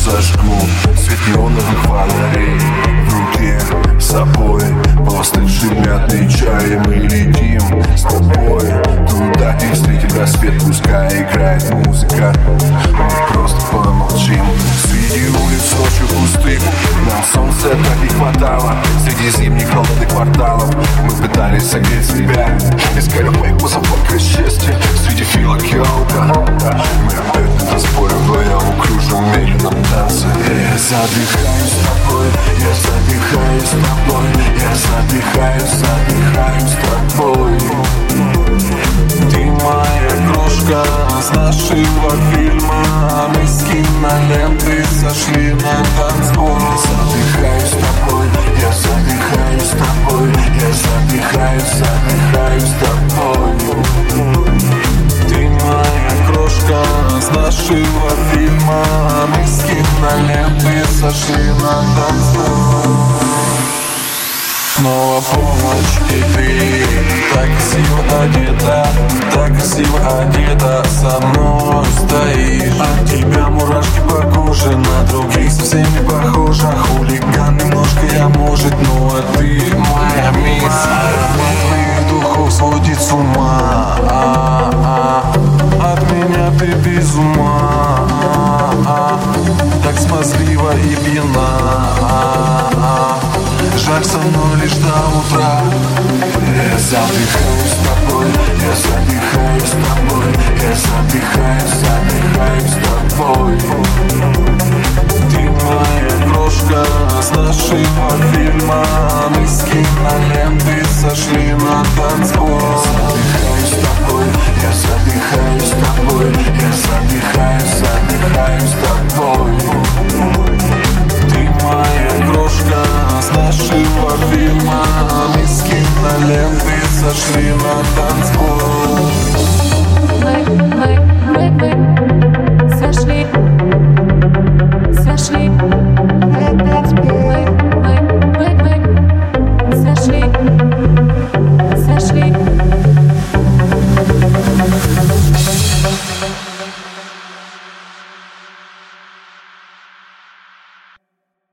зажгу свет неоновых фонарей. В руке с собой остывший мятный чай. Мы летим с тобой туда, где встретит рассвет. Пускай играет музыка, мы просто помолчим. Среди улиц ночью пустых нам солнца так не хватало. Среди зимних холодных кварталов мы пытались согреть себя. Искали моих позаботка счастья среди филок и алкоголя. Мы опять на танцполе вдвоем кружим в медленном танце. Я задыхаюсь с тобой, я задыхаюсь с тобой, я задыхаюсь с тобой. Ты моя крошка с нашего фильма. Мы с киноленты сошли на танцпол. Задыхаюсь с тобой, я задыхаюсь с тобой, я задыхаюсь с тобой. Ты моя крошка с нашего фильма. Мы с киноленты сошли на танцпол. Снова полночь, и ты так красиво одета, так красиво одета, со мной стоишь. От тебя мурашки по коже, на других совсем не похожа. Хулиган немножко я, может, но ты моя мисс. Аромат твоих духов сводит с ума. От меня ты без ума, так смазлива и пьяна. Жаль, со мной лишь до утра. Я задыхаюсь с тобой, я задыхаюсь с тобой, я задыхаюсь с тобой. Ты моя крошка с нашего фильма. Мы с киноленты сошли на танцпол. Задыхаюсь с тобой, я задыхаюсь с тобой, я задыхаюсь с тобой. Ты моя крошка с нашего фильма. Мы с киноленты сошли на танцпол.